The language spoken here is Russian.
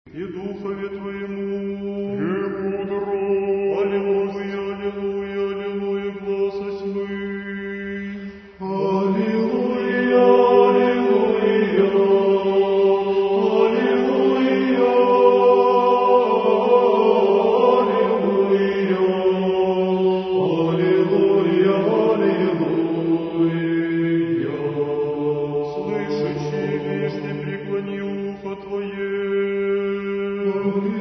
и Духове Твоему. Премудро. Аллилуйя, аллилуйя, аллилуйя, гласа тьмы. Аллилуйя, аллилуйя, аллилуйя, аллилуйя, аллилуйя. Слышащий весь, не преклони ухо Твое.